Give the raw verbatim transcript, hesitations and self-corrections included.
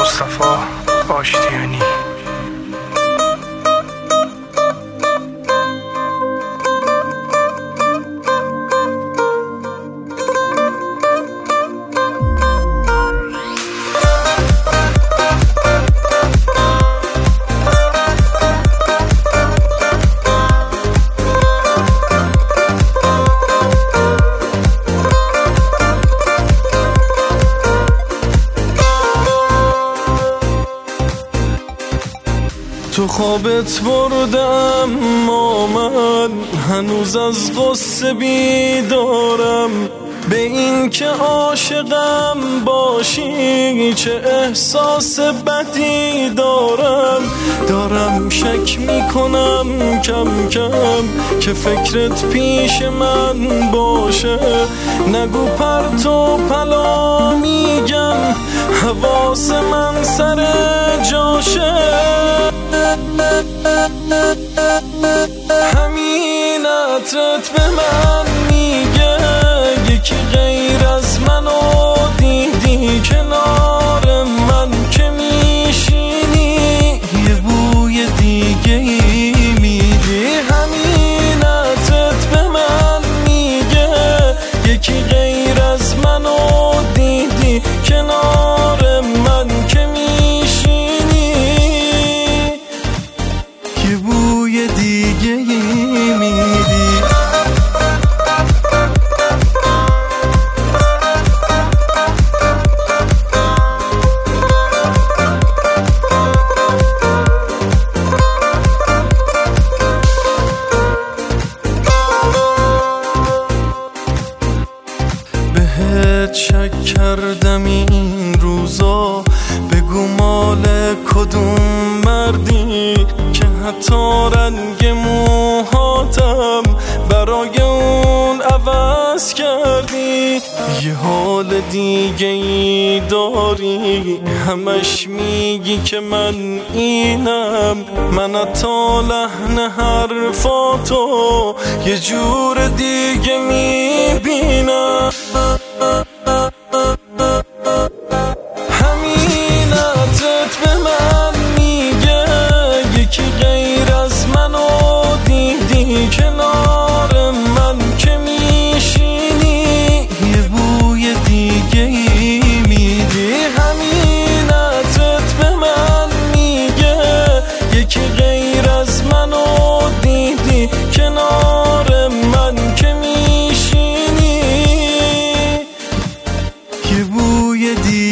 مصطفی آشتیانی. تو خوابت بردم ما من هنوز از غصه بیدارم، به این که عاشقم باشی چه احساس بدی دارم. دارم شک میکنم کم کم که فکرت پیش من باشه، نگو پرتو پلا میگم حواس من سر جاشه. همین عطرت به من میگه یکی غیر از منو دیدی کنار من که میشینی یه بوی دیگه ای میدی. همین عطرت به من میگه یکی غیر از منو دیدی کنار من که میشینی یه بوی دیگه ای میدی. بهت شک کردم این روزا، بگو مال کدوم مردی که حتی رنگ موهاتم برای اون عوض کردی. یه حال دیگه ای داری همش میگی که من اینم، من حتی لحن حرفاتو یه جور دیگه میبینم. همین عطرت به من میگه یکی غیر از منو دیدی کنار من که میشینی یه بوی دیگه ای میدی. همین عطرت به من میگه یکی غیر از منو دیدی کنار من که میشینی یه بوی دیگه